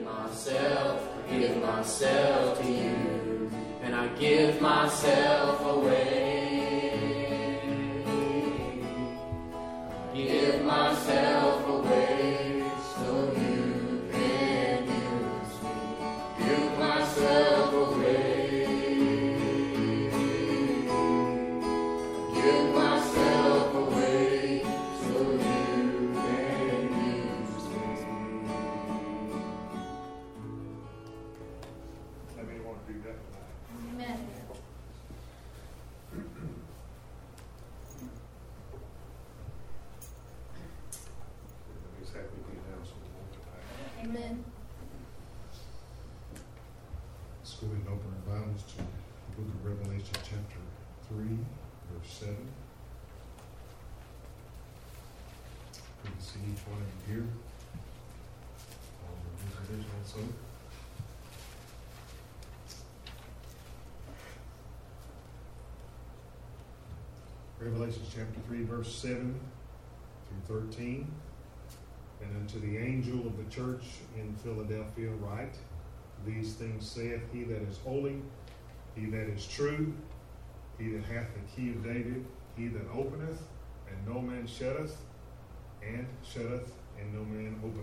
give myself to you, and I give myself away. Give myself away so you can use me. Give myself away. Give myself away so you can use me. How many want to do that tonight? Amen. Everybody's happy to be down some more tonight. Amen. Let's go ahead and open our Bibles to the book of Revelation chapter 3, verse 7. Good to see each one of you here. All the visitors also. Revelation chapter 3, verse 7 through 13. And unto the angel of the church in Philadelphia write, these things saith he that is holy, he that is true, he that hath the key of David, he that openeth, and no man shutteth, and shutteth, and no man openeth.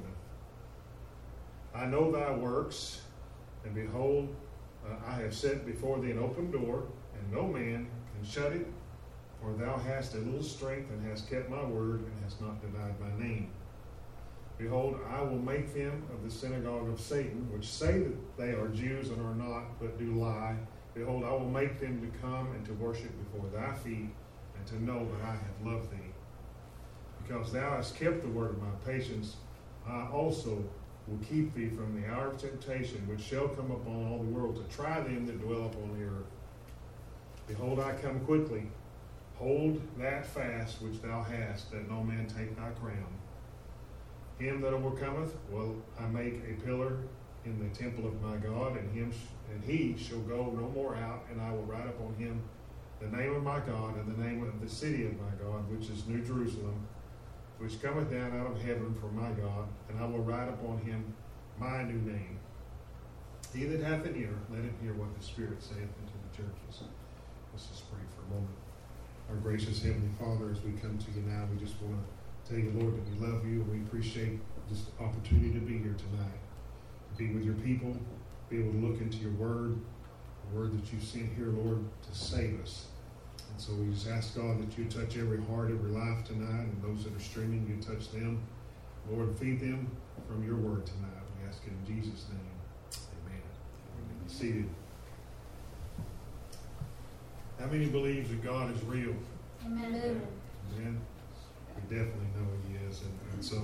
I know thy works, and behold, I have set before thee an open door, and no man can shut it. For thou hast a little strength, and hast kept my word, and hast not denied my name. Behold, I will make them of the synagogue of Satan, which say that they are Jews and are not, but do lie. Behold, I will make them to come and to worship before thy feet, and to know that I have loved thee. Because thou hast kept the word of my patience, I also will keep thee from the hour of temptation, which shall come upon all the world, to try them that dwell upon the earth. Behold, I come quickly. Hold that fast which thou hast, that no man take thy crown. Him that overcometh will I make a pillar in the temple of my God, and he shall go no more out, and I will write upon him the name of my God, and the name of the city of my God, which is New Jerusalem, which cometh down out of heaven from my God, and I will write upon him my new name. He that hath an ear, let him hear what the Spirit saith unto the churches. Let's just pray for a moment. Our gracious Heavenly Father, as we come to you now, we just want to tell you, Lord, that we love you, and we appreciate this opportunity to be here tonight, to be with your people, be able to look into your word, the word that you sent here, Lord, to save us. And so we just ask, God, that you touch every heart, every life tonight, and those that are streaming, you touch them. Lord, feed them from your word tonight. We ask it in Jesus' name. Amen. You may be seated. How many believes that God is real? Amen. Amen. We definitely know he is. And so,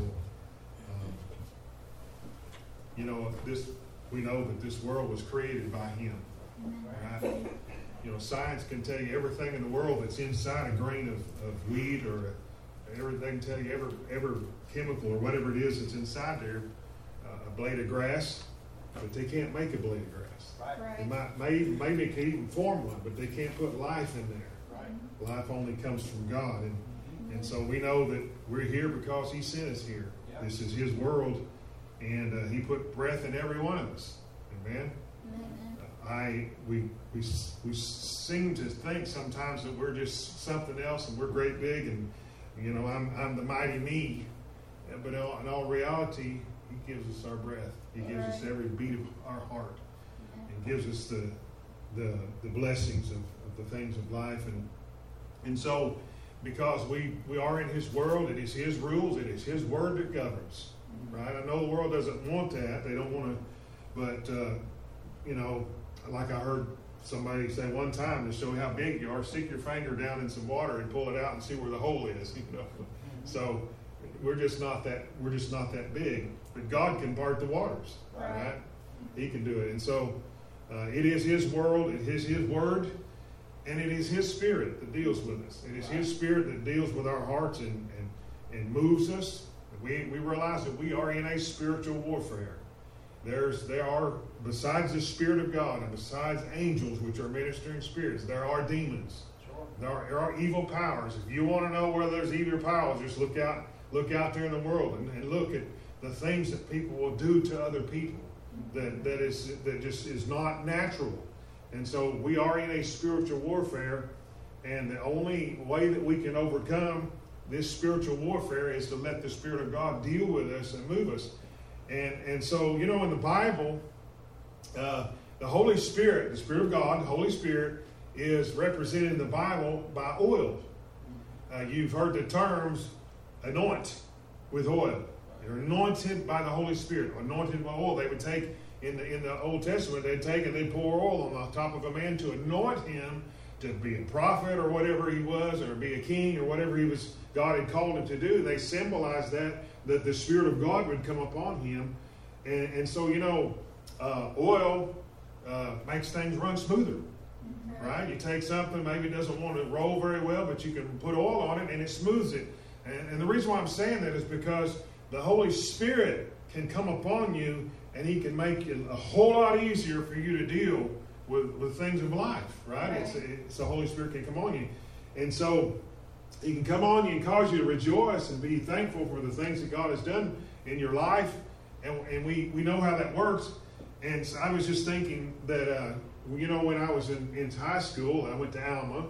we know that this world was created by him. Right? Science can tell you everything in the world that's inside a grain of wheat, or everything can tell you every chemical or whatever it is that's inside there, a blade of grass, but they can't make a blade of grass. Right. They maybe can even form one, but they can't put life in there. Right. Life only comes from God. And so we know that we're here because he sent us here. Yeah. This is his world, and he put breath in every one of us. Amen? Amen. We seem to think sometimes that we're just something else, and we're great big, and I'm the mighty me. But in all reality, he gives us our breath. He gives us every beat of our heart, and gives us the blessings of the things of life. And so, because we are in his world, it is his rules, it is his word that governs. Right? I know the world doesn't want that. They don't want to, but like I heard somebody say one time, to show you how big you are, stick your finger down in some water and pull it out and see where the hole is. So we're just not that big. But God can part the waters. Right? He can do it. And so it is his world, it is his word, and it is his Spirit that deals with us. It is his Spirit that deals with our hearts and moves us. We realize that we are in a spiritual warfare. There are, besides the Spirit of God and besides angels, which are ministering spirits, there are demons. Sure. There are evil powers. If you want to know whether there's evil powers, just look out there in the world and look at the things that people will do to other people. that just is not natural. And so we are in a spiritual warfare, and the only way that we can overcome this spiritual warfare is to let the Spirit of God deal with us and move us. And so, you know, in the Bible, the Holy Spirit, the Spirit of God, the Holy Spirit, is represented in the Bible by oil. You've heard the terms anoint with oil. You're anointed by the Holy Spirit, anointed by oil. They would take, in the Old Testament, they'd take and they'd pour oil on the top of a man to anoint him to be a prophet or whatever he was, or be a king or whatever God had called him to do. They symbolized that the Spirit of God would come upon him. And so, you know, oil makes things run smoother, right? You take something, maybe it doesn't want to roll very well, but you can put oil on it and it smooths it. And the reason why I'm saying that is because the Holy Spirit can come upon you, and he can make it a whole lot easier for you to deal with things of life, right? It's the Holy Spirit can come on you. And so he can come on you and cause you to rejoice and be thankful for the things that God has done in your life. And we know how that works. And so I was just thinking that, you know, when I was in high school, I went to Alma,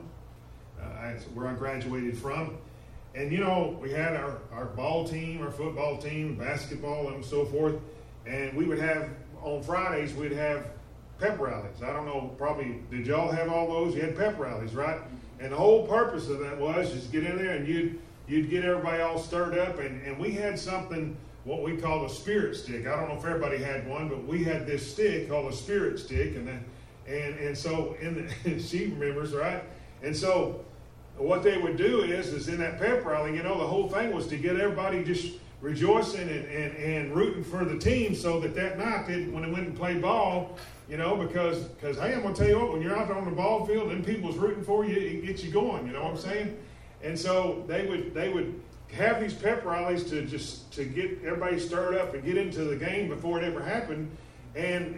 where I graduated from. And, you know, we had our ball team, our football team, basketball, and so forth. And we would have, on Fridays, we'd have pep rallies. I don't know, probably, did y'all have all those? You had pep rallies, right? And the whole purpose of that was just get in there and you'd get everybody all stirred up. And we had something, what we call a spirit stick. I don't know if everybody had one, but we had this stick called a spirit stick. And so, she remembers, right? And so, what they would do is in that pep rally, you know, the whole thing was to get everybody just rejoicing and rooting for the team, so that night, when they went and played ball, you know, because hey, I'm going to tell you what, when you're out there on the ball field and people's rooting for you, it gets you going, you know what I'm saying? And so they would have these pep rallies to get everybody stirred up and get into the game before it ever happened. And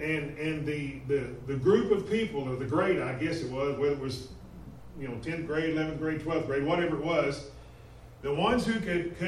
the group of people, or the grade, I guess it was, whether it was, you know, 10th grade, 11th grade, 12th grade, whatever it was, the ones who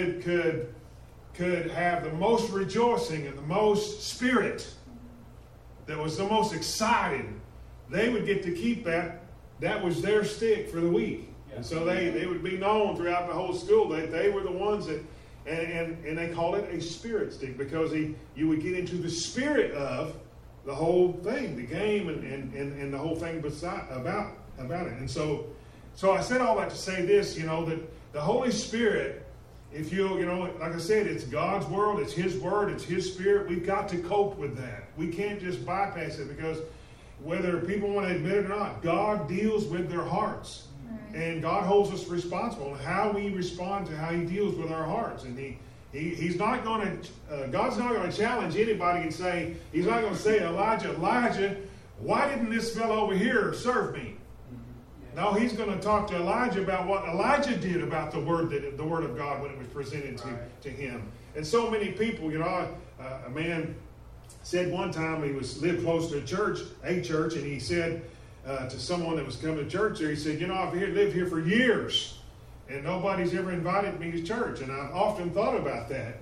could have the most rejoicing and the most spirit, that was the most excited, they would get to keep that. That was their stick for the week. Yeah. And so they would be known throughout the whole school that they were the ones that, and they called it a spirit stick, because you would get into the spirit of the whole thing, the game and the whole thing about it. And so I said all that to say this, you know, that the Holy Spirit, if you know, like I said, it's God's world, it's His Word, it's His Spirit. We've got to cope with that. We can't just bypass it, because whether people want to admit it or not, God deals with their hearts. Right. And God holds us responsible on how we respond to how He deals with our hearts. And He's not going to, God's not going to challenge anybody and say, He's not going to say, Elijah, why didn't this fellow over here serve me? No, He's going to talk to Elijah about what Elijah did about the word of God when it was presented to him. And so many people, you know, a man said one time he lived close to a church, and he said to someone that was coming to church there, he said, you know, I've lived here for years, and nobody's ever invited me to church. And I've often thought about that.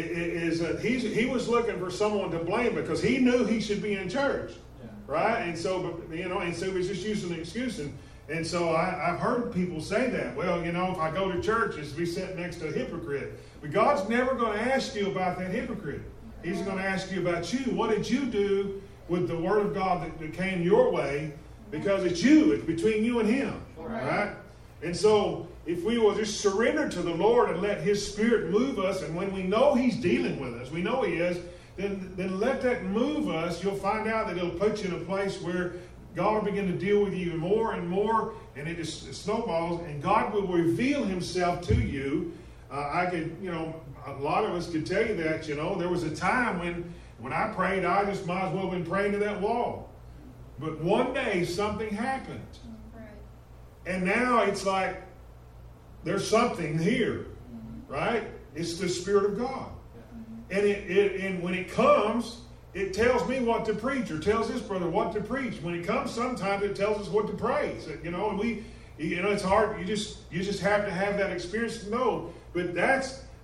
He was looking for someone to blame, because he knew he should be in church, right? And so, you know, and so he was just using an excuse. And so I've heard people say that. Well, you know, if I go to church, it's to be sitting next to a hypocrite. But God's never going to ask you about that hypocrite. He's going to ask you about you. What did you do with the Word of God that came your way? Because it's you. It's between you and Him. Right? And so if we will just surrender to the Lord and let His Spirit move us, and when we know He's dealing with us, we know He is, then let that move us. You'll find out that it'll put you in a place where God will begin to deal with you more and more, and it snowballs, and God will reveal Himself to you. I could, you know, a lot of us could tell you that, you know, there was a time when I prayed, I just might as well have been praying to that wall. But one day something happened. Right. And now it's like there's something here, right? It's the Spirit of God. And and when it comes, it tells me what to preach, or tells this brother what to preach. When it comes, sometimes it tells us what to pray. So, you know, and it's hard. You just have to have that experience to know. But that's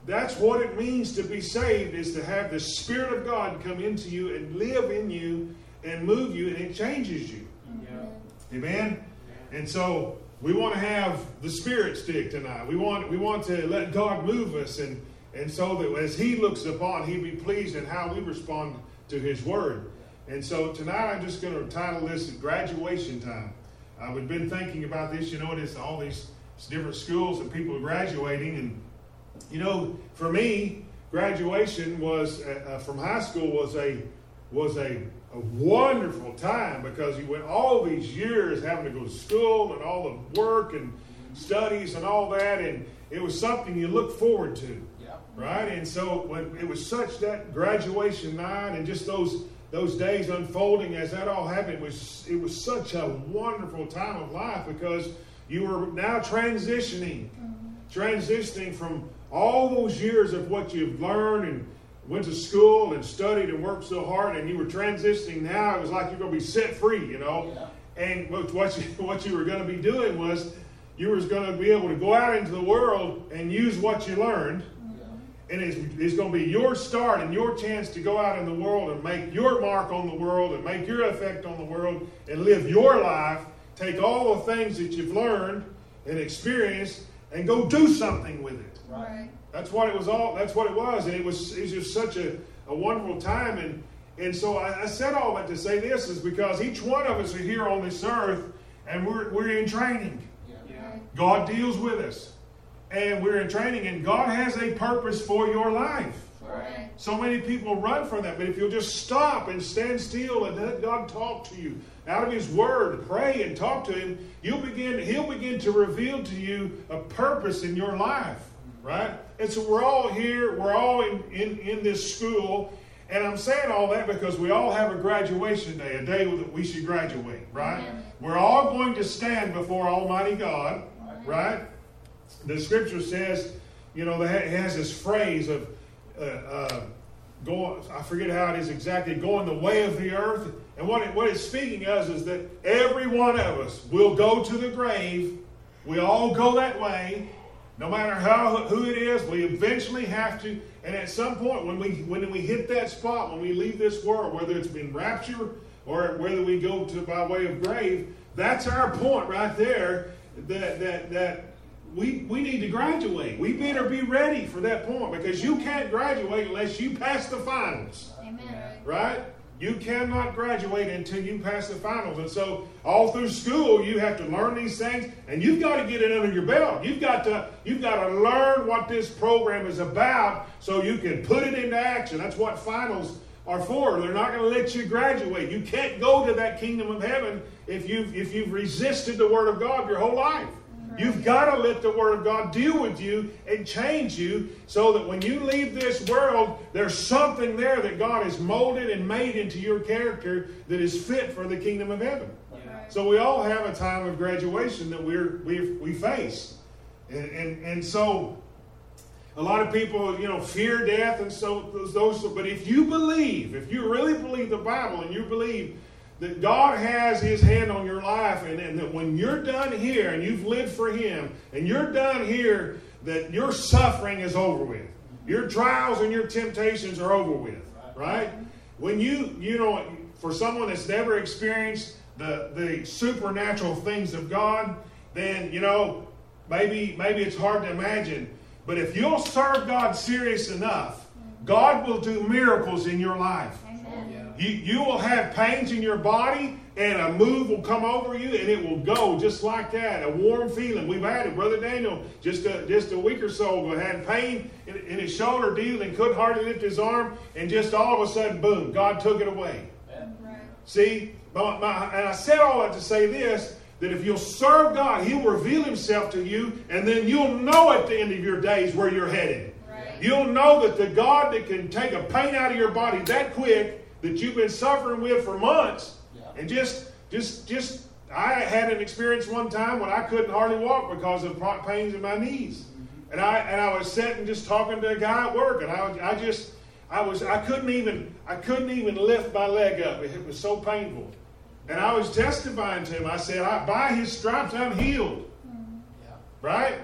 that's what it means to be saved, is to have the Spirit of God come into you and live in you and move you, and it changes you. Yeah. Amen? And so we want to have the Spirit stick tonight. We want to let God move us, and so that as He looks upon, He be pleased in how we respond to His Word. And so tonight I'm just going to title this Graduation Time. I've been thinking about this. You know, it's all these different schools and people are graduating. And, you know, for me, graduation was from high school was a wonderful time, because you went all these years having to go to school and all the work and studies and all that, and it was something you looked forward to, right? And so when it was such that graduation night and just those days unfolding as that all happened, it was such a wonderful time of life, because you were now transitioning from all those years of what you've learned and went to school and studied and worked so hard, and you were transitioning now. It was like you're going to be set free, you know. Yeah. And what you were going to be doing was you were going to be able to go out into the world and use what you learned. Yeah. And it's going to be your start and your chance to go out in the world and make your mark on the world and make your effect on the world and live your life. Take all the things that you've learned and experienced and go do something with it. Right. That's what it was and it was just such a wonderful time, and so I said all that to say this is because each one of us are here on this earth, and we're in training. Yeah. God deals with us, and we're in training, and God has a purpose for your life. Right. So many people run from that, but if you'll just stop and stand still and let God talk to you out of His Word, pray and talk to Him, He'll begin to reveal to you a purpose in your life, right? And so we're all here, we're all in this school, and I'm saying all that because we all have a graduation day, a day that we should graduate, right? Amen. We're all going to stand before Almighty God, right? The Scripture says, you know, it has this phrase of going, I forget how it is exactly, going the way of the earth. And what it's speaking of is that every one of us will go to the grave. We all go that way. No matter who it is, we eventually have to. And at some point, when we hit that spot, when we leave this world, whether it's been rapture or whether we go to by way of grave, that's our point right there. That we need to graduate. We better be ready for that point, because you can't graduate unless you pass the finals. Amen. Right? You cannot graduate until you pass the finals. And so all through school, you have to learn these things, and you've got to get it under your belt. You've got to learn what this program is about so you can put it into action. That's what finals are for. They're not going to let you graduate. You can't go to that kingdom of heaven if you've resisted the Word of God your whole life. You've got to let the Word of God deal with you and change you so that when you leave this world, there's something there that God has molded and made into your character that is fit for the kingdom of heaven. Yeah. So we all have a time of graduation that we face. And so a lot of people, you know, fear death and so those. But if you really believe the Bible, and you believe that God has His hand on your life, and that when you're done here and you've lived for Him and you're done here, that your suffering is over with. Your trials and your temptations are over with, right? When you know, for someone that's never experienced the supernatural things of God, then, you know, maybe it's hard to imagine. But if you'll serve God serious enough, God will do miracles in your life. You will have pains in your body, and a move will come over you, and it will go just like that. A warm feeling. We've had it. Brother Daniel, just a week or so ago, had pain in his shoulder deal and couldn't hardly lift his arm, and just all of a sudden, boom, God took it away. Right. See? And I said all that to say this, that if you'll serve God, He'll reveal Himself to you, and then you'll know at the end of your days where you're headed. Right. You'll know that the God that can take a pain out of your body that quick, that you've been suffering with for months, and just I had an experience one time when I couldn't hardly walk because of pains in my knees, and I was sitting just talking to a guy at work, and I couldn't even lift my leg up. It was so painful, and I was testifying to him. I said, by His stripes I'm healed, right?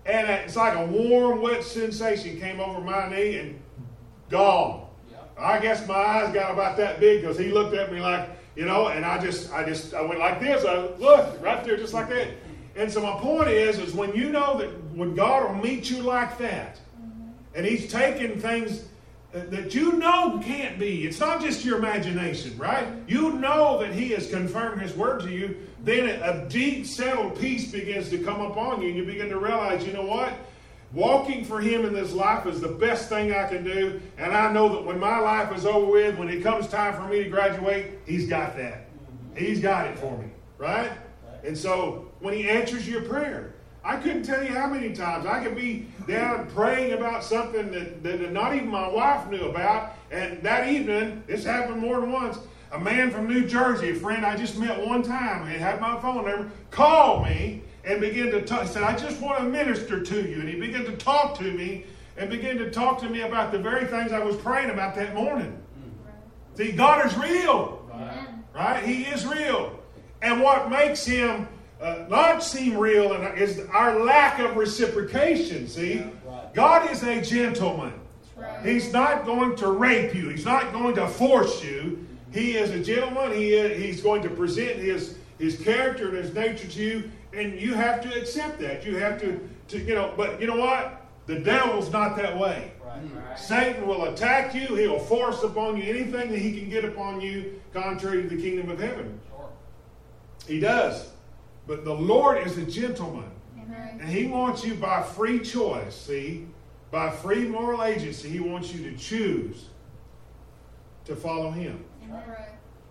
And it's like a warm, wet sensation came over my knee and gone. I guess my eyes got about that big because he looked at me like, and I went like this. I looked right there just like that. And so my point is when you know that when God will meet you like that, and He's taking things that you know can't be. It's not just your imagination, right? You know that He has confirmed His word to you. Then a deep, settled peace begins to come upon you, and you begin to realize, you know what? Walking for Him in this life is the best thing I can do, and I know that when my life is over with, when it comes time for me to graduate, He's got that. He's got it for me, right? And so when He answers your prayer, I couldn't tell you how many times I could be down praying about something that not even my wife knew about. And that evening, this happened more than once, a man from New Jersey, a friend I just met one time, and had my phone number, called me and began to talk. He said, I just want to minister to you. And he began to talk to me and began to talk to me about the very things I was praying about that morning. See, God is real. Right? He is real. And what makes Him not seem real is our lack of reciprocation, see? Yeah, right. God is a gentleman. Right. He's not going to rape you. He's not going to force you. He is a gentleman. He's going to present his character and His nature to you, and you have to accept that. You have to but you know what? The devil's not that way. Right. Satan will attack you. He'll force upon you anything that he can get upon you contrary to the kingdom of heaven. Sure. He does. But the Lord is a gentleman. Amen. And He wants you by free choice, see? By free moral agency, He wants you to choose to follow Him. Right.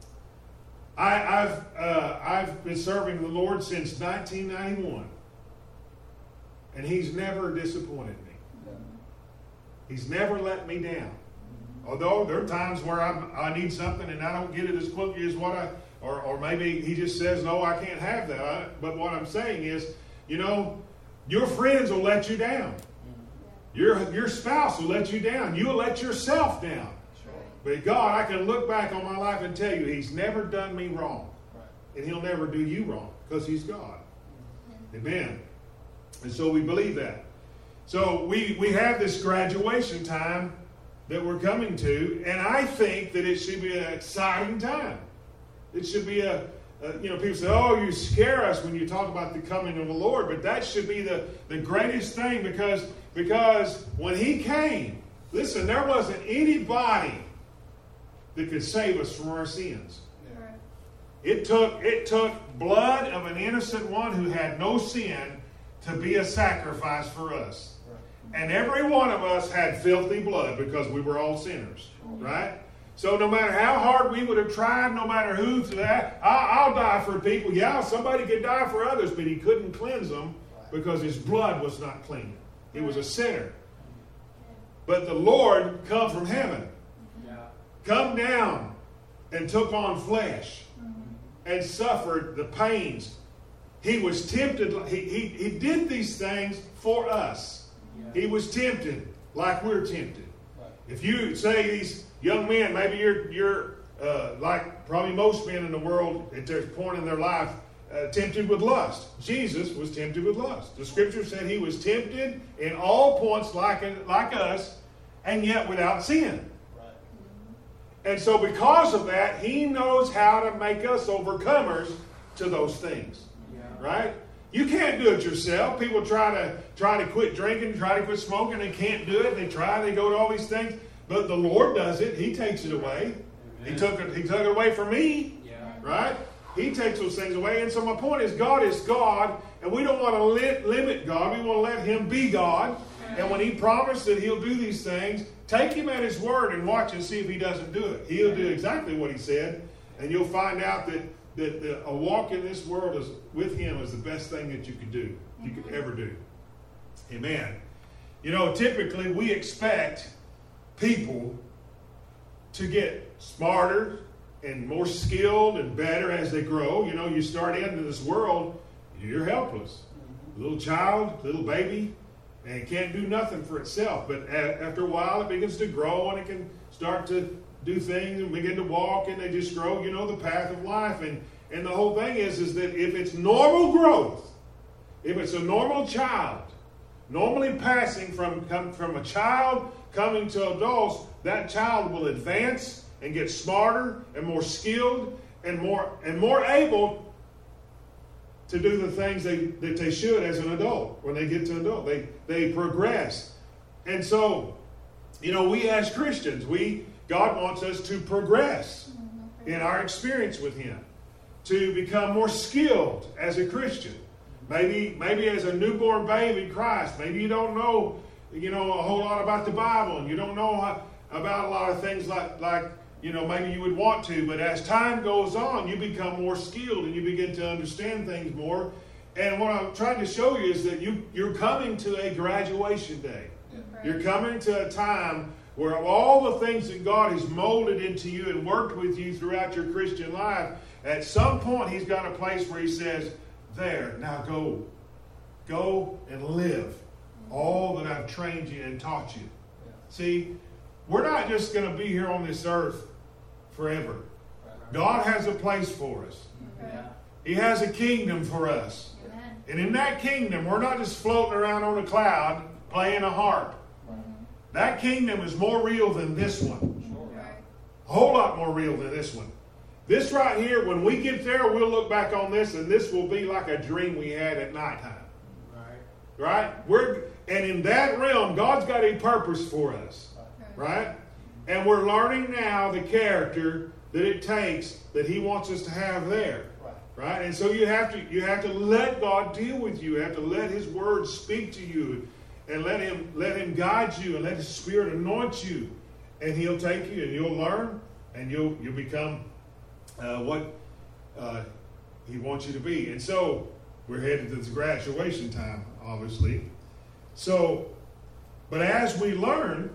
I've been serving the Lord since 1991. And He's never disappointed me. He's never let me down. Although there are times where I need something and I don't get it as quickly as or maybe He just says, no, I can't have that. But what I'm saying is, your friends will let you down. Your spouse will let you down. You'll let yourself down. But God, I can look back on my life and tell you He's never done me wrong. And He'll never do you wrong because He's God. Amen. And so we believe that. So we have this graduation time that we're coming to, and I think that it should be an exciting time. It should be people say, oh, you scare us when you talk about the coming of the Lord, but that should be the greatest thing because when He came, listen, there wasn't anybody that could save us from our sins. Yeah. It took blood of an innocent one who had no sin to be a sacrifice for us. Right. And every one of us had filthy blood because we were all sinners. Right? So no matter how hard we would have tried, no matter who, I'll die for people. Yeah, somebody could die for others, but He couldn't cleanse them because His blood was not clean. He was a sinner. But the Lord come from heaven, come down and took on flesh and suffered the pains. He was tempted. He did these things for us. He was tempted like we're tempted. If you say these young men, maybe you're like probably most men in the world at their point in their life, tempted with lust. Jesus was tempted with lust. The Scripture said He was tempted in all points like us, and yet without sin. Right. And so because of that, He knows how to make us overcomers to those things. Right? You can't do it yourself. People try to quit drinking, try to quit smoking. They can't do it. They go to all these things. But the Lord does it. He takes it away. He took it away from me. Right? He takes those things away. And so my point is, God is God, and we don't want to limit God. We want to let Him be God. And when He promised that He'll do these things, take Him at His word and watch and see if He doesn't do it. He'll do exactly what He said, and you'll find out that a walk in this world with Him is the best thing that you could ever do. Amen. Typically we expect people to get smarter and more skilled and better as they grow. You start into this world, you're helpless. Little child, little baby, and it can't do nothing for itself. But after a while, it begins to grow and it can start to do things and begin to walk, and they just grow, the path of life. And the whole thing is that if it's normal growth, if it's a normal child, normally passing from a child coming to adults, that child will advance and get smarter and more skilled and more able to do the things that they should as an adult. When they get to adult, they progress. And so, we as Christians, God wants us to progress in our experience with Him, to become more skilled as a Christian. Maybe as a newborn babe in Christ, maybe you don't know, a whole lot about the Bible, and you don't know about a lot of things like maybe you would want to. But as time goes on, you become more skilled and you begin to understand things more. And what I'm trying to show you is that you're coming to a graduation day. Right. You're coming to a time where all the things that God has molded into you and worked with you throughout your Christian life, at some point He's got a place where He says, there, now go and live all that I've trained you and taught you. Yeah. See, we're not just going to be here on this earth forever. God has a place for us. Yeah. He has a kingdom for us. Amen. And in that kingdom, we're not just floating around on a cloud playing a harp. That kingdom is more real than this one. Sure. Right. A whole lot more real than this one. This right here, when we get there, we'll look back on this, and this will be like a dream we had at nighttime. Right? And in that realm, God's got a purpose for us. Right? And we're learning now the character that it takes that He wants us to have there. Right? And so you have to let God deal with you. You have to let His Word speak to you, and let Him guide you, and let His Spirit anoint you, and He'll take you, and you'll learn, and you'll become what He wants you to be. And so we're headed to this graduation time, obviously. So, but as we learn,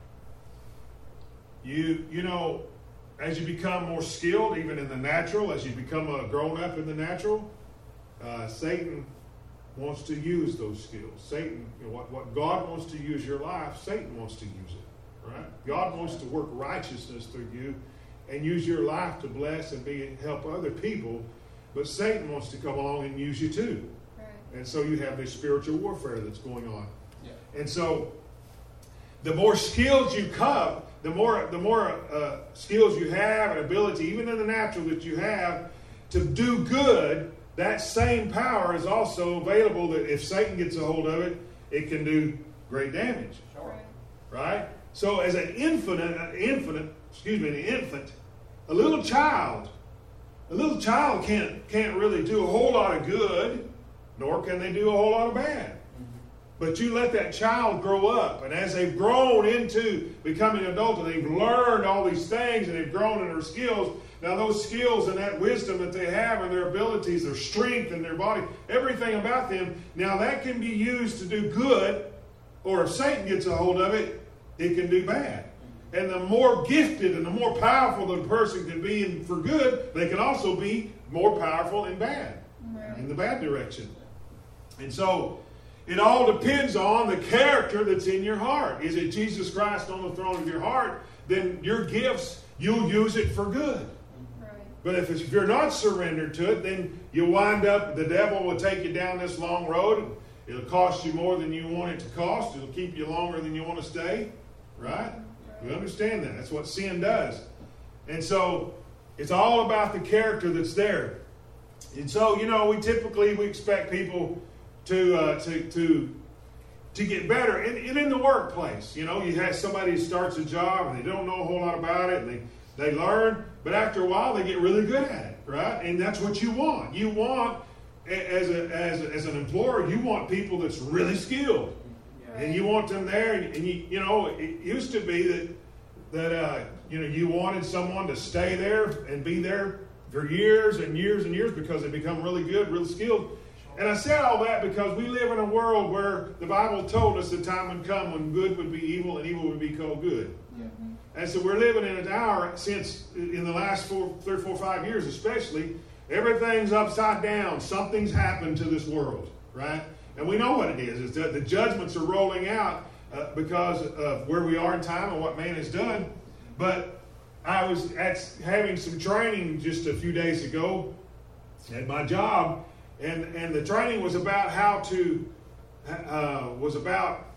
as you become more skilled, even in the natural, as you become a grown up in the natural, Satan wants to use those skills. Satan, what God wants to use your life, Satan wants to use it. Right? God wants to work righteousness through you and use your life to bless and help other people, but Satan wants to come along and use you too. Right. And so you have this spiritual warfare that's going on. Yeah. And so the more skills you come, the more skills you have and ability, even in the natural, that you have to do good, that same power is also available that if Satan gets a hold of it, it can do great damage. Sure. Right? So as an infant, a little child can't really do a whole lot of good, nor can they do a whole lot of bad. But you let that child grow up, and as they've grown into becoming adults, and they've learned all these things, and they've grown in their skills, now those skills and that wisdom that they have and their abilities, their strength and their body, everything about them, now that can be used to do good, or if Satan gets a hold of it, it can do bad. And the more gifted and the more powerful the person can be for good, they can also be more powerful in bad, in the bad direction. And so it all depends on the character that's in your heart. Is it Jesus Christ on the throne of your heart? Then your gifts, you'll use it for good. Right. But if you're not surrendered to it, then you wind up, the devil will take you down this long road. It'll cost you more than you want it to cost. It'll keep you longer than you want to stay. Right? We understand that. That's what sin does. And so it's all about the character that's there. And so, we expect people to get better. And in the workplace, you have somebody who starts a job and they don't know a whole lot about it, and they learn, but after a while they get really good at it, right? And that's what you want. You want, as an employer, you want people that's really skilled. And you want them there, and it used to be that you wanted someone to stay there and be there for years and years and years because they become really good, really skilled. And I said all that because we live in a world where the Bible told us the time would come when good would be evil and evil would be called good. Yeah. And so we're living in an hour since in the last 3, 4, 5 years especially, everything's upside down. Something's happened to this world, right? And we know what it is. It's that the judgments are rolling out because of where we are in time and what man has done. But I was having some training just a few days ago at my job, and the training was about how to was about,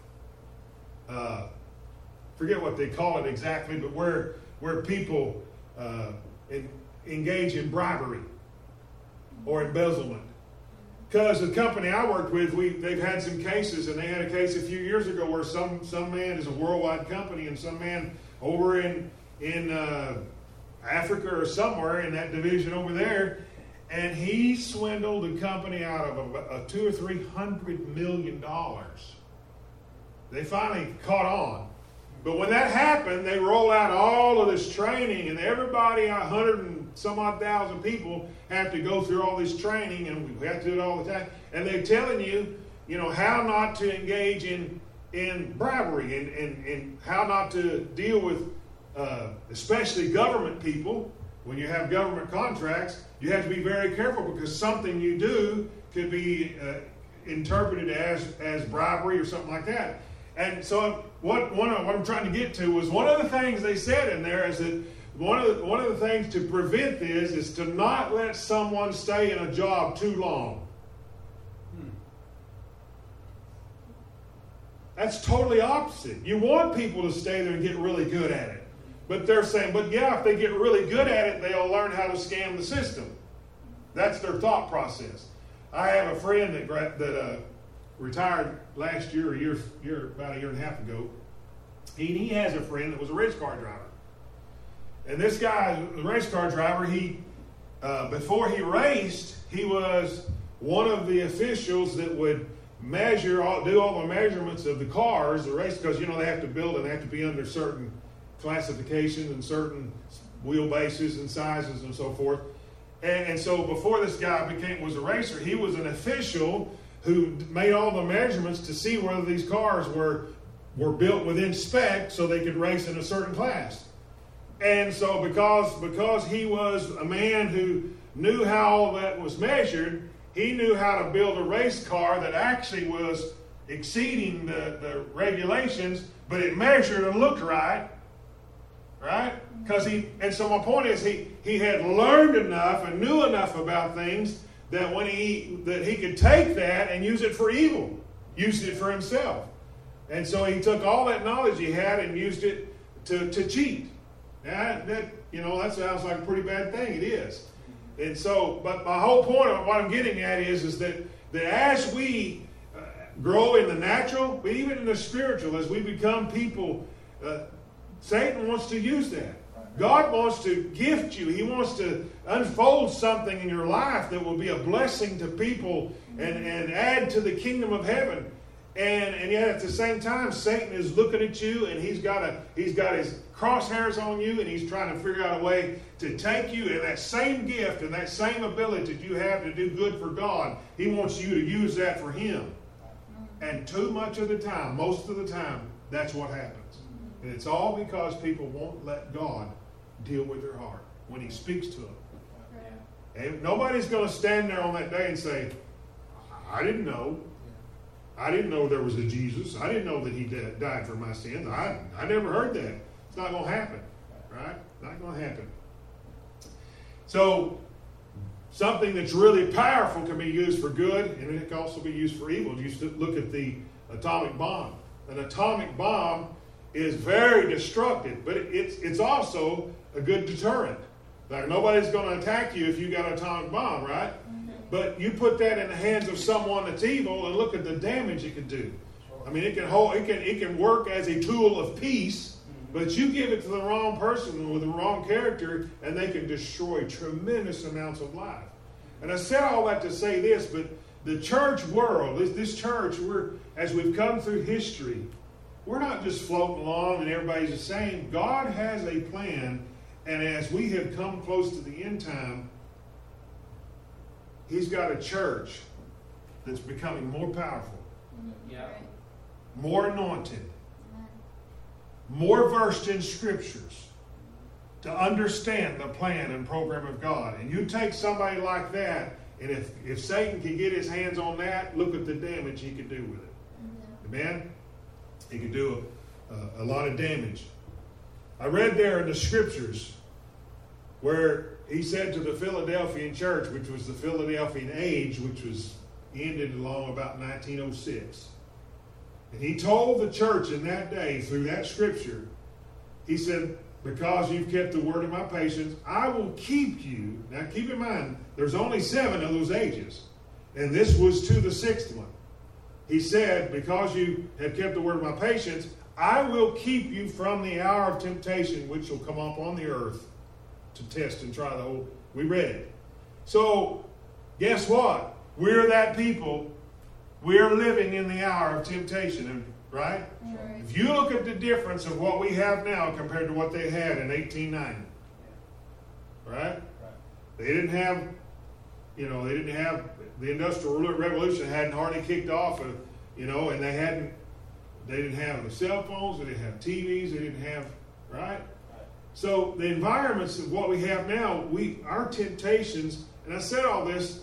forget what they call it exactly, but where people engage in bribery or embezzlement. Because the company I worked with, they've had some cases, and they had a case a few years ago where some man is a worldwide company, and some man over in Africa or somewhere in that division over there, and he swindled the company out of a $200 or $300 million. They finally caught on. But when that happened, they roll out all of this training, and everybody, 100 and some odd thousand people, have to go through all this training, and we have to do it all the time. And they're telling you, how not to engage in bribery and how not to deal with, especially government people. When you have government contracts, you have to be very careful because something you do could be interpreted as bribery or something like that. And so what I'm trying to get to was one of the things they said in there is that one of the things to prevent this is to not let someone stay in a job too long. That's totally opposite. You want people to stay there and get really good at it. But they're saying, if they get really good at it, they'll learn how to scam the system. That's their thought process. I have a friend that retired last year, about a year and a half ago. He has a friend that was a race car driver. And this guy, the race car driver, before he raced, he was one of the officials that would do all the measurements of the cars, the race, because, they have to build and they have to be under certain classifications and certain wheelbases and sizes and so forth. And so before this guy was a racer, he was an official who made all the measurements to see whether these cars were built within spec so they could race in a certain class. And so because he was a man who knew how all that was measured, he knew how to build a race car that actually was exceeding the regulations, but it measured and looked right. Right? So my point is he had learned enough and knew enough about things that he could take that and use it for evil, used it for himself. And so he took all that knowledge he had and used it to cheat. That sounds like a pretty bad thing. It is. And so, but my whole point of what I'm getting at is that as we grow in the natural, but even in the spiritual, as we become people, Satan wants to use that. God wants to gift you. He wants to unfold something in your life that will be a blessing to people and add to the kingdom of heaven. And yet at the same time, Satan is looking at you, and he's got his crosshairs on you, and he's trying to figure out a way to take you and that same gift and that same ability that you have to do good for God. He wants you to use that for him. And too much of the time, most of the time, that's what happens. And it's all because people won't let God deal with their heart when he speaks to them. And nobody's going to stand there on that day and say, I didn't know. I didn't know there was a Jesus. I didn't know that he died for my sins. I never heard that. It's not going to happen. Right? Not going to happen. So, something that's really powerful can be used for good, and it can also be used for evil. You look at the atomic bomb. An atomic bomb is very destructive, but it's also a good deterrent. Like, nobody's going to attack you if you got an atomic bomb, right? Mm-hmm. But you put that in the hands of someone that's evil, and look at the damage it can do. I mean, it can work as a tool of peace, but you give it to the wrong person with the wrong character, and they can destroy tremendous amounts of life. And I said all that to say this, but the church world, this church, as we've come through history, we're not just floating along and everybody's the same. God has a plan, and as we have come close to the end time, he's got a church that's becoming more powerful, more anointed, more versed in scriptures to understand the plan and program of God. And you take somebody like that, and if Satan can get his hands on that, look at the damage he can do with it. Amen? He can do a lot of damage. I read there in the scriptures where he said to the Philadelphian church, which was the Philadelphian age, which was ended along about 1906. And he told the church in that day, through that scripture, he said, because you've kept the word of my patience, I will keep you. Now keep in mind, there's only 7 of those ages. And this was to the 6th one. He said, because you have kept the word of my patience, I will keep you from the hour of temptation which will come upon the earth to test and try the whole. We read it. So, guess what? We're that people. We're living in the hour of temptation, right? Right. If you look at the difference of what we have now compared to what they had in 1890, right? They didn't have, the Industrial Revolution hadn't hardly kicked off, and they didn't have the cell phones, they didn't have TVs, they didn't have, right? So the environments of what we have now, our temptations, and I said all this,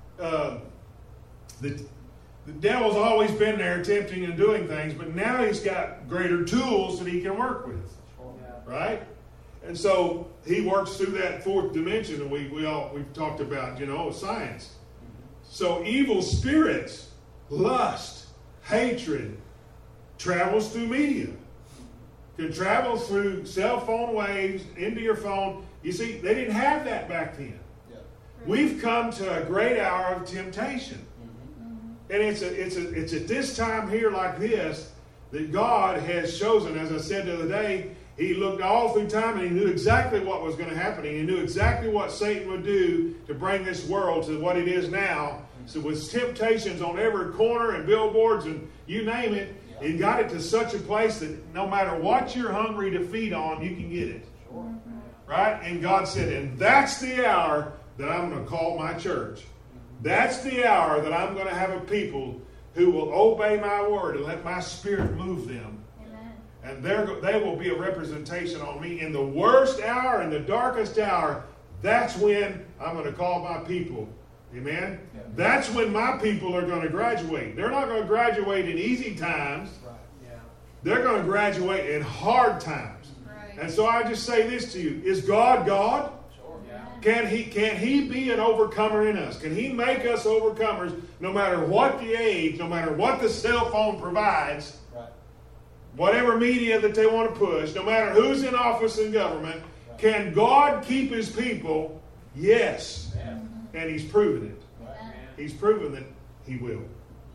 the devil's always been there tempting and doing things, but now he's got greater tools that he can work with, right? And so he works through that 4th dimension, and we've talked about, science. So evil spirits, lust, hatred, travels through media. Can travel through cell phone waves into your phone. You see, they didn't have that back then. Yeah. We've come to a great hour of temptation. And it's at this time here like this that God has chosen. As I said the other day, he looked all through time and he knew exactly what was going to happen. And he knew exactly what Satan would do to bring this world to what it is now. So with temptations on every corner and billboards and you name it, he got it to such a place that no matter what you're hungry to feed on, you can get it. Sure. Right? And God said, and that's the hour that I'm going to call my church. That's the hour that I'm going to have a people who will obey my word and let my spirit move them. Amen. And they will be a representation on me. In the worst hour, in the darkest hour, that's when I'm going to call my people. Amen? Yeah. That's when my people are going to graduate. They're not going to graduate in easy times. Right. Yeah. They're going to graduate in hard times. Right. And so I just say this to you. Is God God? Sure. Yeah. Can he be an overcomer in us? Can he make us overcomers no matter what the age, no matter what the cell phone provides, Right. whatever media that they want to push, no matter who's in office in government, Right. can God keep his people? Yes. Yeah. And he's proven it. Right. He's proven that he will.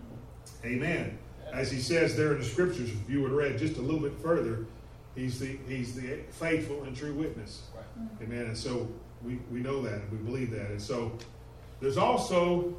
Amen. As he says there in the scriptures, if you would read just a little bit further, he's the faithful and true witness. Right. Amen. And so we know that and we believe that. And so there's also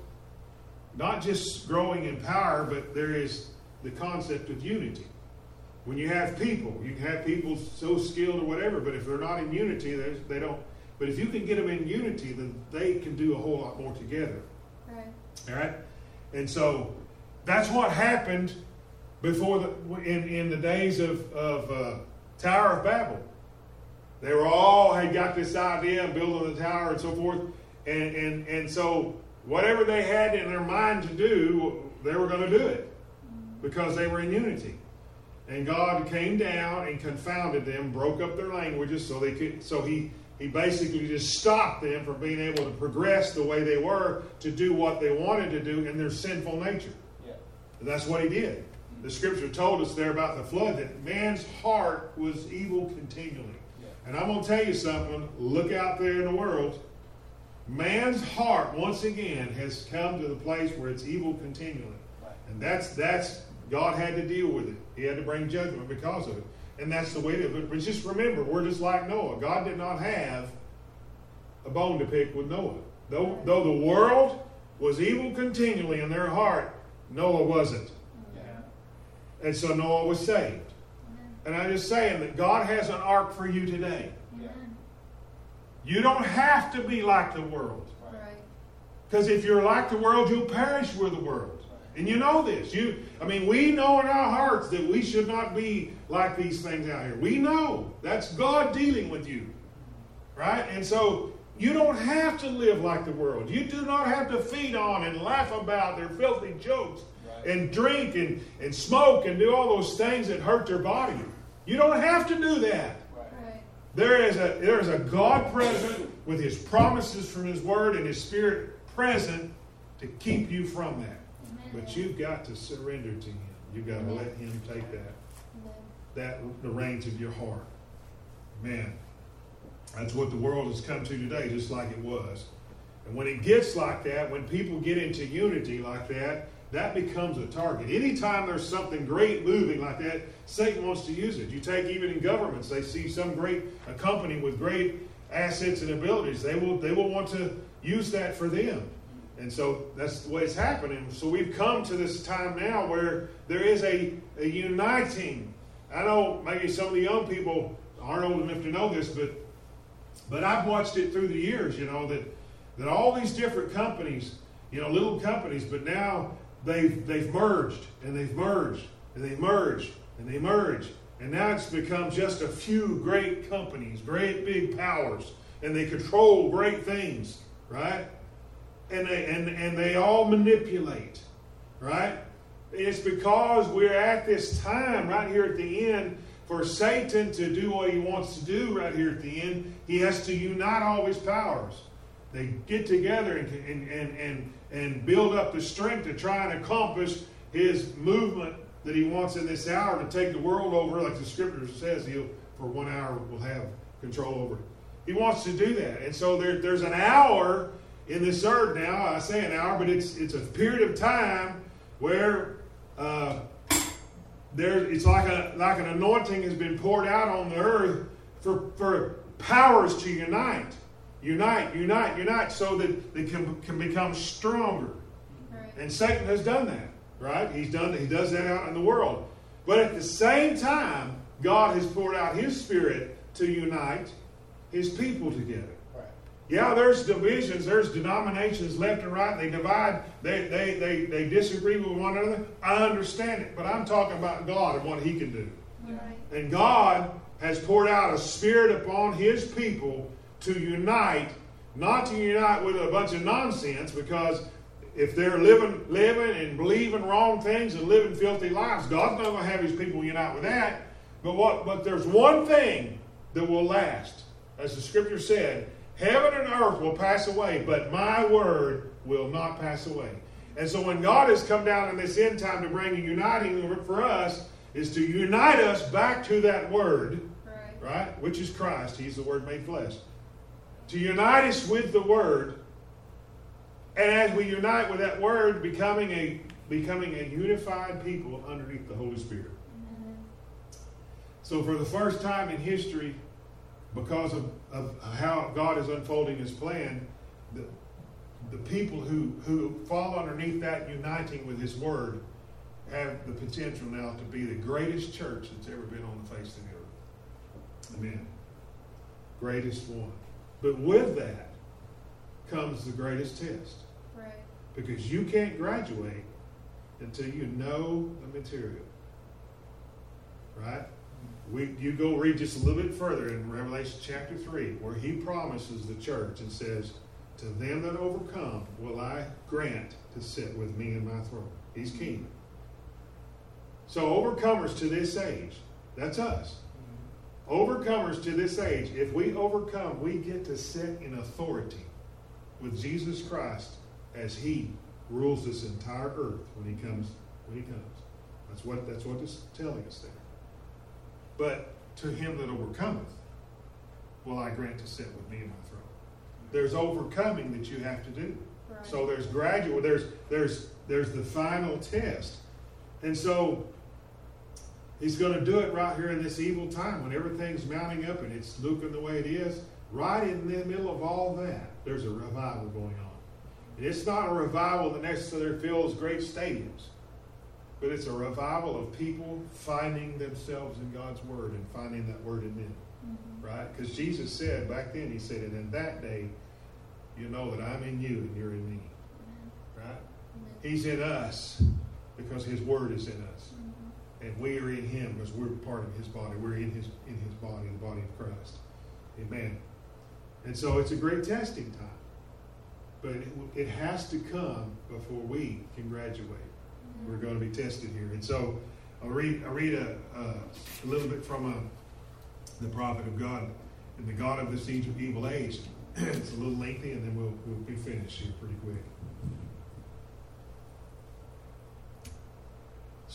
not just growing in power, but there is the concept of unity. When you have people, you can have people so skilled or whatever, but if they're not in unity, they don't. But if you can get them in unity, then they can do a whole lot more together. Right. All right? And so that's what happened before in the days of Tower of Babel. They were all had got this idea of building the tower and so forth. And so whatever they had in their mind to do, they were going to do it because they were in unity. And God came down and confounded them, broke up their languages so they could. So he basically just stopped them from being able to progress the way they were to do what they wanted to do in their sinful nature. Yeah. And that's what he did. The scripture told us there about the flood that man's heart was evil continually. Yeah. And I'm going to tell you something. Look out there in the world. Man's heart, once again, has come to the place where it's evil continually. Right. And that's God had to deal with it. He had to bring judgment because of it. And that's the way it is. But just remember, we're just like Noah. God did not have a bone to pick with Noah. Though the world was evil continually in their heart, Noah wasn't. Yeah. And so Noah was saved. And I'm just saying that God has an ark for you today. Amen. You don't have to be like the world. Right. Because if you're like the world, you'll perish with the world. And you know this. We know in our hearts that we should not be like these things out here. We know. That's God dealing with you. Right? And so you don't have to live like the world. You do not have to feed on and laugh about their filthy jokes. Right. And drink and smoke and do all those things that hurt their body. You don't have to do that. Right. There is a God present with his promises from his word and his spirit present to keep you from that. Amen. But you've got to surrender to him. You've got to let Him take the reins of your heart. Man, that's what the world has come to today, just like it was. And when it gets like that, when people get into unity like that, that becomes a target. Anytime there's something great moving like that, Satan wants to use it. You take even in governments, they see a company with great assets and abilities. They will want to use that for them. And so that's the way it's happening. So we've come to this time now where there is a uniting. I know maybe some of the young people aren't old enough to know this, but I've watched it through the years, that all these different companies, little companies, but now they've merged and they've merged and they merged and they merged. And now it's become just a few great companies, great big powers, and they control great things, right? And they all manipulate, right? It's because we're at this time right here at the end for Satan to do what he wants to do right here at the end. He has to unite all his powers. They get together and build up the strength to try and accomplish his movement that he wants in this hour to take the world over, like the scripture says, he'll for 1 hour will have control over it. He wants to do that. And so there's an hour in this earth now. I say an hour, but it's a period of time where it's like an anointing has been poured out on the earth for powers to unite, so that they can become stronger. Right. And Satan has done that, right? He does that out in the world. But at the same time, God has poured out His Spirit to unite His people together. Right. Yeah, there's divisions, there's denominations left and right. They divide, they disagree with one another. I understand it, but I'm talking about God and what He can do. Right. And God has poured out a Spirit upon His people to unite, not to unite with a bunch of nonsense, because if they're living and believing wrong things and living filthy lives, God's not going to have His people unite with that. But there's one thing that will last. As the Scripture said, heaven and earth will pass away, but my word will not pass away. And so when God has come down in this end time to bring a uniting for us, is to unite us back to that word, right? Which is Christ. He's the Word made flesh. To unite us with the Word, and as we unite with that Word, becoming a unified people underneath the Holy Spirit. Mm-hmm. So for the first time in history, because of how God is unfolding His plan, the people who fall underneath that uniting with His Word have the potential now to be the greatest church that's ever been on the face of the earth. Amen. Greatest one. But with that comes the greatest test. Right. Because you can't graduate until you know the material. Right? You go read just a little bit further in Revelation chapter 3, where He promises the church and says, to them that overcome will I grant to sit with me in my throne. He's king. So overcomers to this age, that's us. Overcomers to this age, if we overcome, we get to sit in authority with Jesus Christ as He rules this entire earth when He comes. That's what it's telling us there. But to him that overcometh will I grant to sit with me in my throne. There's overcoming that you have to do. Right. So there's gradual, there's the final test. And so He's going to do it right here in this evil time when everything's mounting up and it's looking the way it is. Right in the middle of all that, there's a revival going on. And it's not a revival that necessarily fills great stadiums, but it's a revival of people finding themselves in God's Word and finding that Word in them. Mm-hmm. Right? Because Jesus said back then, He said, and in that day, you know that I'm in you and you're in me. Right? Mm-hmm. He's in us because His Word is in us. Mm-hmm. And we are in Him because we're part of His body. We're in His body, the body of Christ. Amen. And so it's a great testing time. But it has to come before we can graduate. We're going to be tested here. And so I'll read a little bit from the prophet of God and the God of this evil age. It's a little lengthy, and then we'll be finished here pretty quick.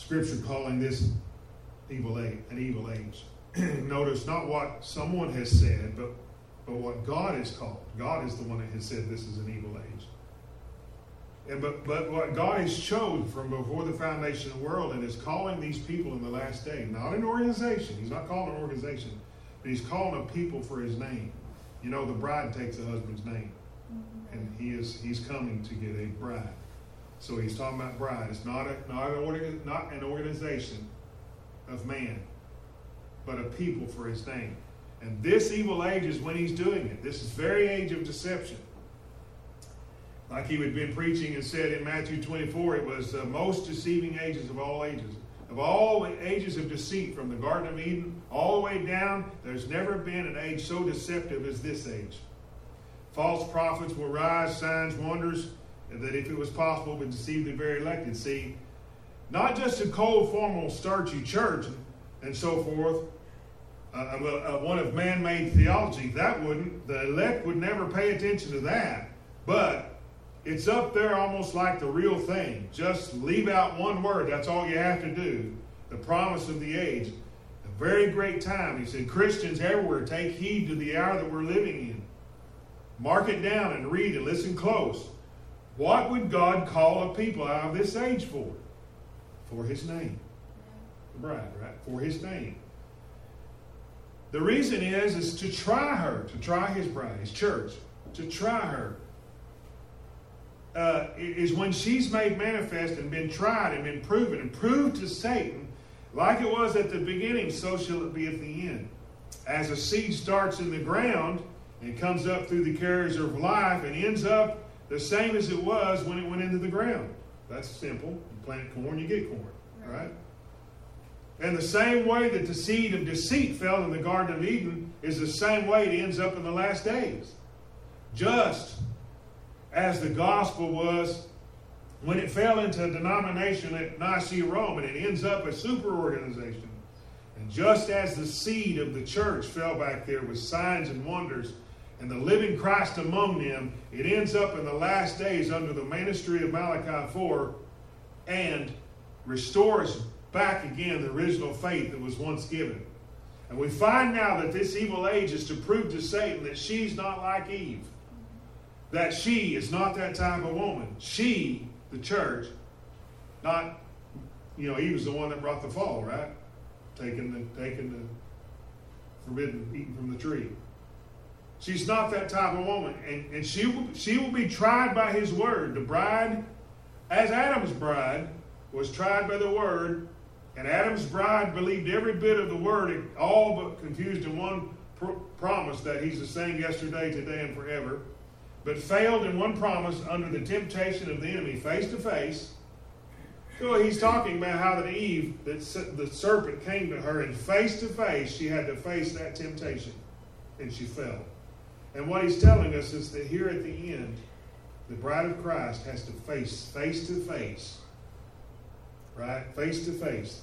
Scripture calling this evil age, an evil age. Notice not what someone has said, but what God has called. God is the one that has said this is an evil age. And but what God has chosen from before the foundation of the world and is calling these people in the last day, not an organization. He's not calling an organization, but he's calling a people for his name. You know, the bride takes the husband's name. And he's coming to get a bride. So he's talking about bride. It's not an organization of man, but a people for his name. And this evil age is when he's doing it. This is very age of deception. Like he had been preaching and said in Matthew 24, it was the most deceiving ages of all ages. Of all the ages of deceit from the Garden of Eden all the way down, there's never been an age so deceptive as this age. False prophets will rise, signs, wonders, and that if it was possible would deceive the very elected. See, not just a cold, formal, starchy church and so forth, one of man-made theology, that wouldn't. The elect would never pay attention to that. But it's up there almost like the real thing. Just leave out one word. That's all you have to do. The promise of the age. A very great time. He said, Christians everywhere, take heed to the hour that we're living in. Mark it down and read and listen close. What would God call a people out of this age for? For his name. The bride, right? For his name. The reason is to try her, to try his bride, his church, to try her. Is when she's made manifest and been tried and been proven and proved to Satan, like it was at the beginning, so shall it be at the end. As a seed starts in the ground and comes up through the carriers of life and ends up the same as it was when it went into the ground. That's simple. You plant corn, you get corn, right? And the same way that the seed of deceit fell in the Garden of Eden is the same way it ends up in the last days. Just as the gospel was when it fell into a denomination at Nicaea, Rome, and it ends up a super organization. And just as the seed of the church fell back there with signs and wonders and the living Christ among them, it ends up in the last days under the ministry of Malachi 4 and restores back again the original faith that was once given. And we find now that this evil age is to prove to Satan that she's not like Eve. That she is not that type of woman. She, the church, not, Eve was the one that brought the fall, right? Taking the forbidden, eating from the tree. She's not that type of woman. And she will be tried by his word. The bride, as Adam's bride, was tried by the word. And Adam's bride believed every bit of the word, all but confused in one promise that he's the same yesterday, today, and forever. But failed in one promise under the temptation of the enemy face to face. So he's talking about how that Eve, the serpent came to her, and face to face she had to face that temptation. And she fell. And what he's telling us is that here at the end, the bride of Christ has to face to face, right? Face to face.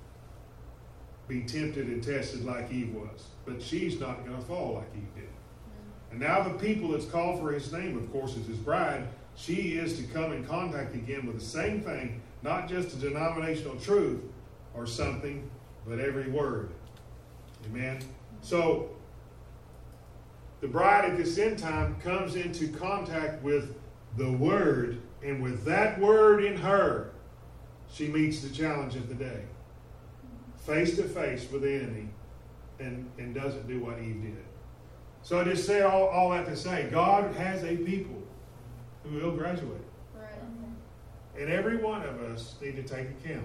Be tempted and tested like Eve was. But she's not going to fall like Eve did. And now the people that's called for his name, of course, is his bride. She is to come in contact again with the same thing, not just a denominational truth or something, but every word. Amen? So, the bride at this end time comes into contact with the word, and with that word in her, she meets the challenge of the day. Face to face with the enemy, and doesn't do what Eve did. So I just say all that to say, God has a people who will graduate. Right. And every one of us need to take account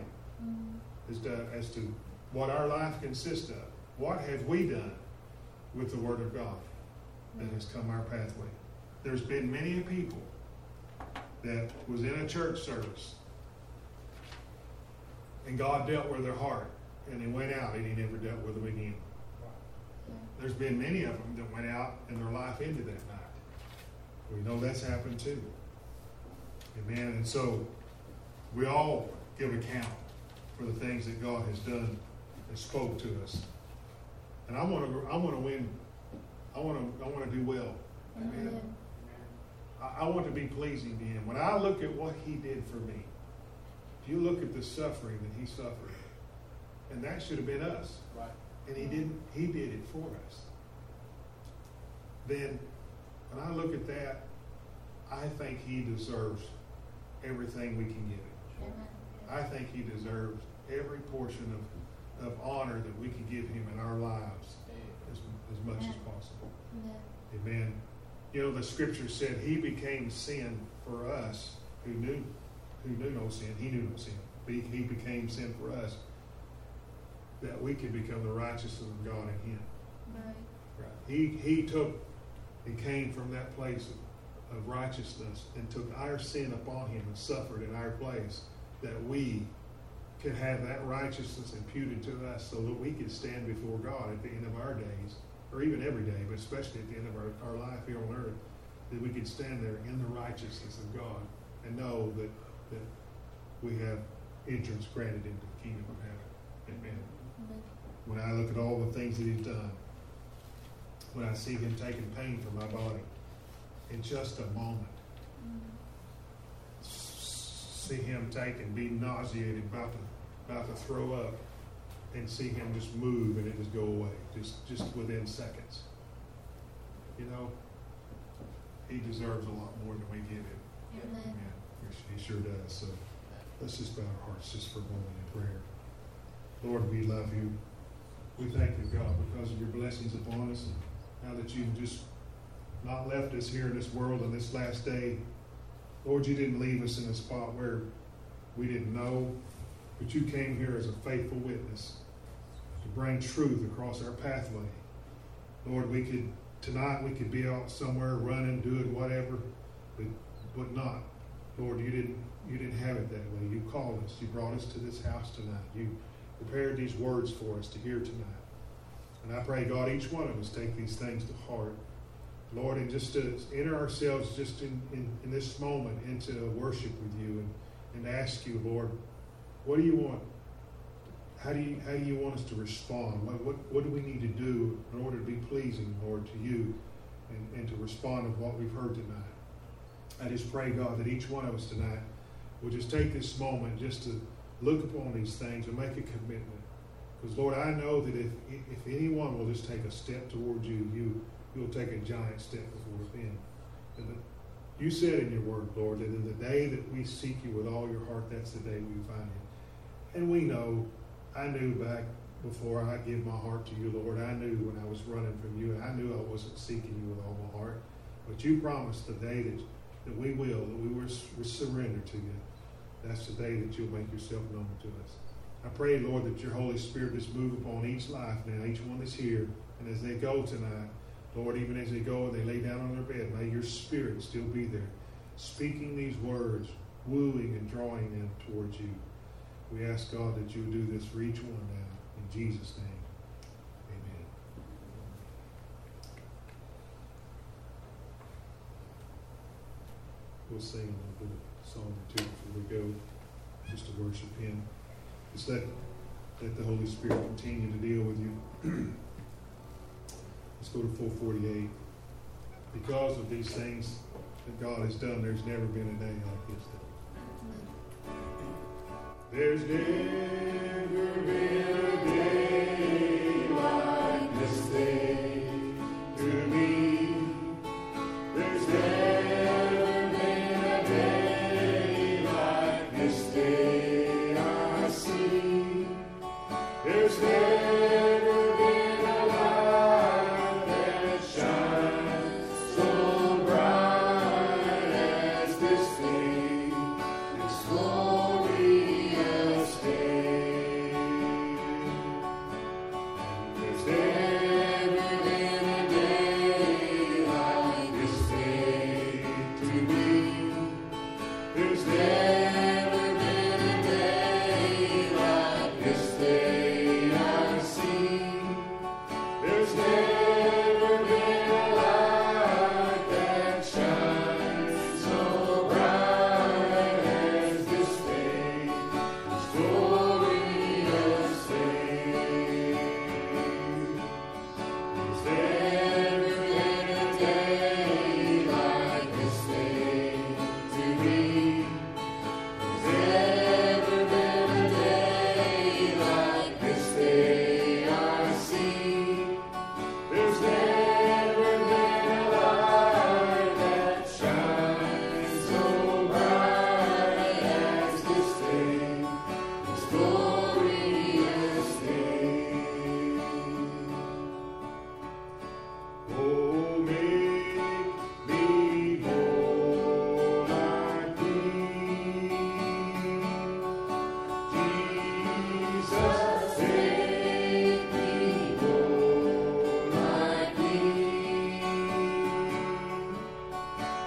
as to what our life consists of. What have we done with the Word of God that has come our pathway? There's been many people that was in a church service and God dealt with their heart and they went out and he never dealt with them again. There's been many of them that went out and their life ended that night. We know that's happened too. Amen. And so we all give account for the things that God has done and spoke to us. And I want to win. I want to do well. Amen. I want to be pleasing to Him. When I look at what He did for me, You look at the suffering that he suffered, and that should have been us. Right. And he didn't. He did it for us. Then, when I look at that, I think he deserves everything we can give him. Amen. I think he deserves every portion of honor that we can give him in our lives as much as possible. Amen. Amen. You know, the scripture said he became sin for us who knew no sin. He knew no sin. But he became sin for us that we could become the righteousness of God in him. Right. Right. He came from that place of righteousness and took our sin upon him and suffered in our place, that we could have that righteousness imputed to us so that we could stand before God at the end of our days, or even every day, but especially at the end of our life here on earth, that we could stand there in the righteousness of God and know that we have entrance granted into the kingdom of heaven. Amen. When I look at all the things that he's done, when I see him taking pain from my body, in just a moment, see him take and be nauseated, about to throw up, and see him just move and it just go away, just within seconds. You know, he deserves a lot more than we give him. Amen. Yeah, he sure does. So let's just bow our hearts just for a moment in prayer. Lord, we love you. We thank you, God, because of your blessings upon us. And now that you've just not left us here in this world on this last day, Lord, you didn't leave us in a spot where we didn't know, but you came here as a faithful witness to bring truth across our pathway. Lord, tonight we could be out somewhere running, doing whatever, but not. Lord, you didn't have it that way. You called us. You brought us to this house tonight. You prepared these words for us to hear tonight. And I pray, God, each one of us take these things to heart. Lord, and just to enter ourselves just in this moment into worship with you and ask you, Lord, what do you want? How do you want us to respond? What do we need to do in order to be pleasing, Lord, to you and to respond to what we've heard tonight? I just pray, God, that each one of us tonight will just take this moment just to look upon these things and make a commitment. Because, Lord, I know that if anyone will just take a step toward you, you'll take a giant step before him. And you said in your word, Lord, that in the day that we seek you with all your heart, that's the day we find you. And we know, I knew back before I gave my heart to you, Lord, I knew when I was running from you, and I knew I wasn't seeking you with all my heart. But you promised the day that we will surrender to you. That's the day that you'll make yourself known to us. I pray, Lord, that your Holy Spirit just move upon each life now, each one that's here. And as they go tonight, Lord, even as they go and they lay down on their bed, may your Spirit still be there, speaking these words, wooing and drawing them towards you. We ask, God, that you do this for each one now. In Jesus' name, amen. We'll sing a little bit of song or two before we go, just to worship him. Just let the Holy Spirit continue to deal with you. Let's go to 448. Because of these things that God has done, there's never been a day like this day. There's never been a day like this day to me. There's never been a day like this day I see. There's never been a light that shines so bright as this day, this glorious day.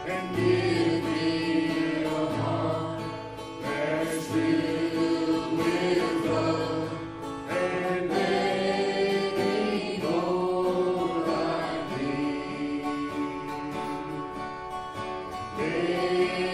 and give me a heart that's filled with love, and make me more like thee. Make